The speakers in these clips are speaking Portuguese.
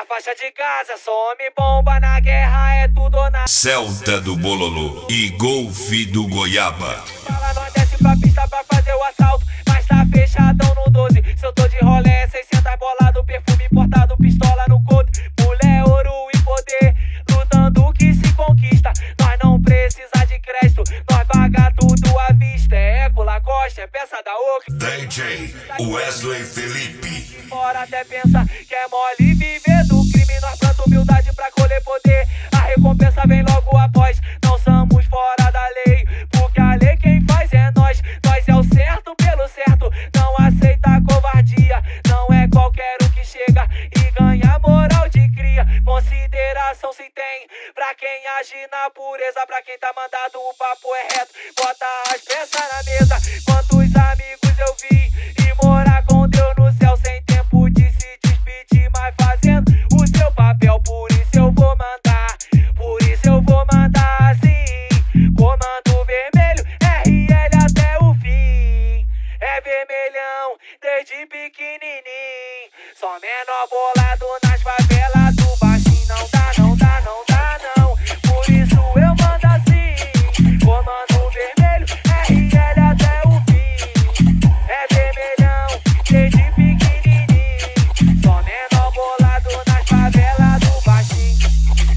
faixa de casa, só homem bomba na guerra, é tudo ou nada. Celta do Bololô e Golfe do Goiaba. Fala, nós desce pra pista pra fazer o assalto, mas tá fechadão no 12. Se eu tô de rolé, 600 bolado, perfume importado, pistola no couro. Mulher, ouro e poder, lutando que se conquista. Nós não precisa de crédito, nós paga tudo à vista. É Eco, Lacoste, é peça da Oca. DJ Wesley Felipe. Fora até pensa que é mole viver do crime. Nós planta humildade pra colher poder. A recompensa vem logo após. Não somos fora da lei, porque a lei quem faz é nós. Nós é o certo pelo certo, não aceita covardia. Não é qualquer um que chega e ganha moral de cria. Consideração se tem pra quem age na pureza. Pra quem tá mandado o papo é reto, bota as peças na mesa. Quantos amigos eu vi e morar com Deus no céu sem tempo de se despedir, mas fazendo o seu papel. Por isso eu vou mandar, por isso eu vou mandar assim. Comando vermelho, RL até o fim. É vermelhão desde pequenininho, só menor bolado nas favelas do baixinho. Não dá, não dá, não dá não, por isso eu mando assim. Comando vermelho, RL até o fim. É vermelhão desde pequenininho, só menor bolado nas favelas do baixinho.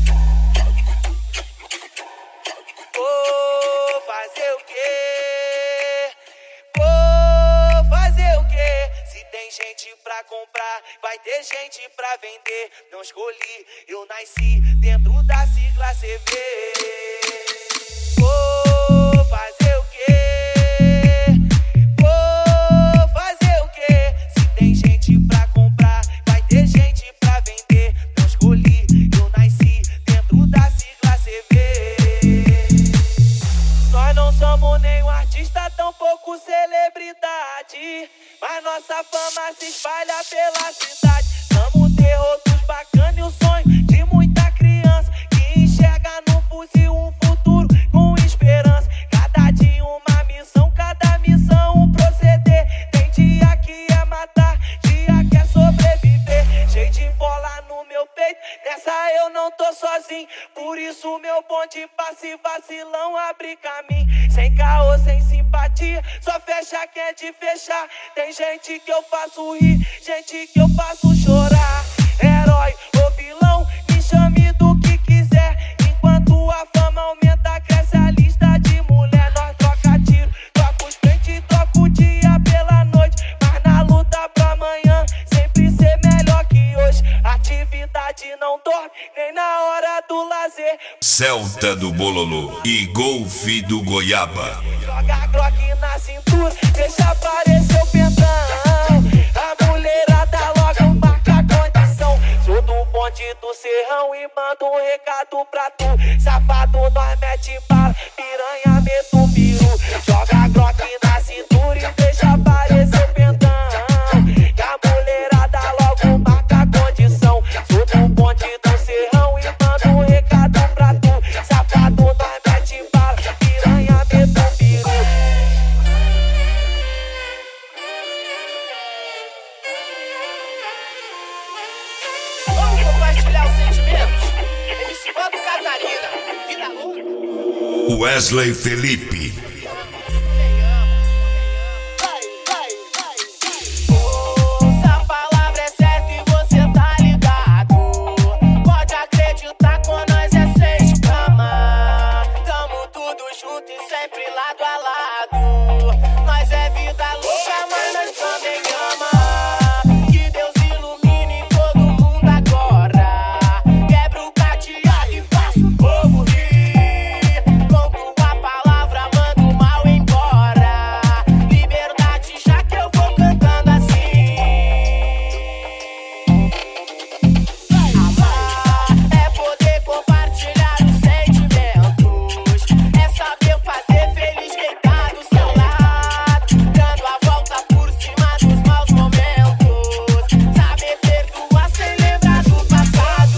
Vou fazer o quê? Vou fazer o quê? Se tem gente pra comprar, vai ter gente pra vender. Não escolhi, eu nasci dentro da sigla CV. Vou fazer o quê? Vou fazer o quê? Se tem gente pra comprar, vai ter gente pra vender. Não escolhi, eu nasci dentro da sigla CV. Nós não somos nenhum artista, tampouco celebridade, mas nossa fama se espalha pela cidade. Somos terror dos bacanas e o sonho de muita criança que enxerga no fuzil um futuro com esperança. Cada dia uma missão, cada missão um proceder. Tem dia que é matar, dia que é sobreviver. Cheio de bola no meu peito, nessa eu não tô sozinho. Por isso meu bonde passa e vacilão abre caminho. Sem caô, sem simpatia, só fecha quem é de fechar. Tem gente que eu faço rir, gente que eu faço chorar. Herói ou vilão, me chame do que quiser. Enquanto a fama aumenta, cresce a lista de mulher. Nós troca tiro, troca os pentes, troca o dia pela noite. Mas na luta pra amanhã, sempre ser melhor que hoje. Atividade não dorme, nem na hora do lazer. Celta do Bololô e Golfe do Goiaba. Joga Glock na cintura, deixa aparecer o pentão. A mulherada logo marca a condição. Sou do bonde do Serrão e mando um recado pra tu. Safado, nós mete bala, piranha, meto biru. Joga Glock na cintura e deixa aparecer o pentão. Que a mulherada logo marca a condição. Sou do bonde do Serrão e mando um recado pra tu. Safado, nós mete bala, piranha, meto biru. Vamos compartilhar os sentimentos? MC Bando Catarina, vida louca. Wesley Felipe. Ouça a palavra é certa e você tá ligado. Pode acreditar, com nós é seis cama. Tamo tudo junto e sempre lado a lado. Nós é vida louca, mas nós também ama. Que Deus ilumine todo mundo agora. Quebra o cadeado e faça o povo rir. Com tua palavra manda o mal embora. Liberdade já que eu vou cantando assim. Amar é poder compartilhar os sentimentos. É saber fazer feliz quem tá do seu lado. Dando a volta por cima dos maus momentos. Saber perdoar sem lembrar do passado.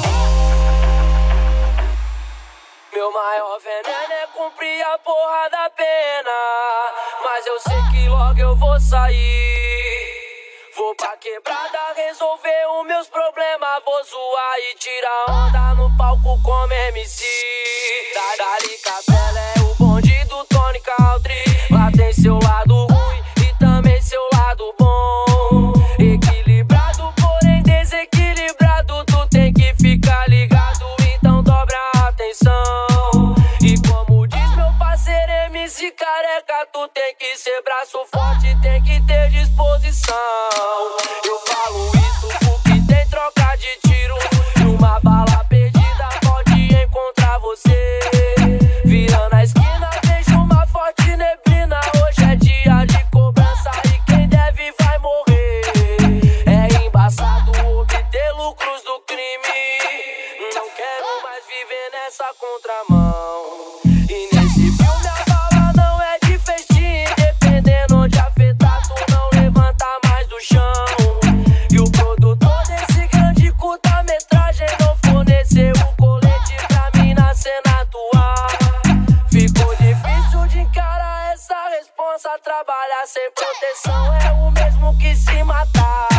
Meu maior veneno é cumprir a porra da pena. Mas eu sei que logo eu vou sair. Vou pra quebrada resolver os meus problemas. Vou zoar e tirar onda no palco como MC. Dali Capela é o bonde do Tony Country. Lá tem seu lado ruim e também seu lado bom. Equilibrado, porém desequilibrado. Tu tem que ficar ligado, então dobra a atenção. E como diz meu parceiro MC Careca, tu tem que ser braço forte, tem que ter disposição. Eu falo isso porque tem troca de tiro. Numa bala perdida pode encontrar você. Virando a esquina vejo uma forte neblina. Hoje é dia de cobrança e quem deve vai morrer. É embaçado obter lucros do crime. Não quero mais viver nessa contramão. E nesse filme a bala não é de festim. Dependendo de afetar, tu não levanta mais do chão. E o produtor desse grande curta-metragem não forneceu o colete pra mim na cena atuar. Ficou difícil de encarar essa responsa. Trabalhar sem proteção é o mesmo que se matar.